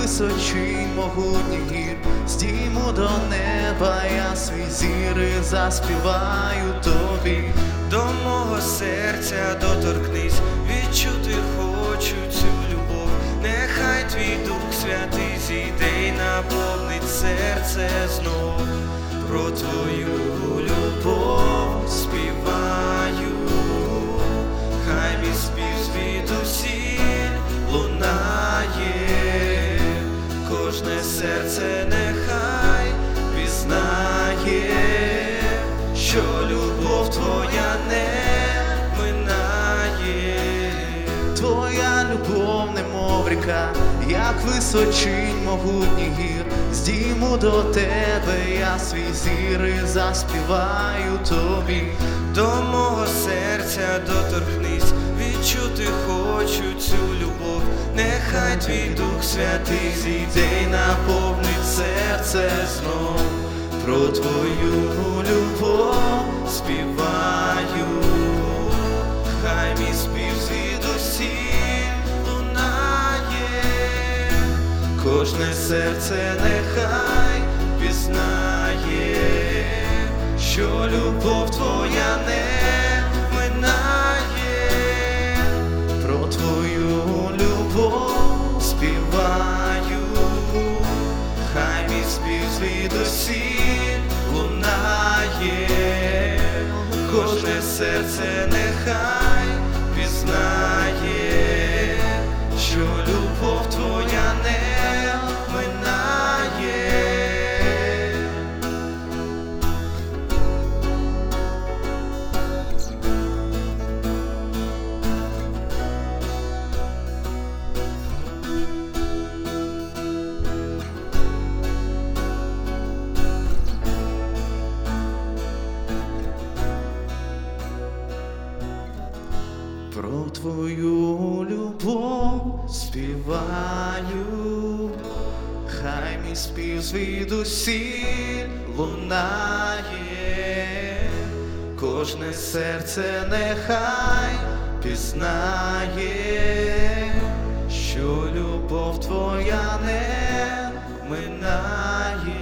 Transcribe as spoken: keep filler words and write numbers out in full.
височинь могутніх гір, здійму до неба я свій зір і заспіваю тобі. До мого серця доторкнись, відчути хочу цю любов. Нехай твій Дух Святий зійде й наповнить серце знов. Про твою любов співаю, хай мій спів звідусіль лунає. Кожне серце нехай пізнає, що любов твоя не минає. Твоя любов, немов ріка, як височинь могутніх гір, здійму до тебе я свій зір і заспіваю тобі. До мого серця доторкнись, відчути хочу цю любов. Нехай твій Дух Святий зійде й наповнить серце знов. Про твою любов співаю, хай мій спів звідусіль лунає. Кожне серце нехай пізнає, що любов твоя не минає. Про твою любов співаю, хай мій спів звідусіль лунає. Кожне серце нехай пізнає, що любов твоя не минає. про твою любов співаю, хай мій спів звідусіль лунає. Кожне серце нехай пізнає, що любов твоя не минає.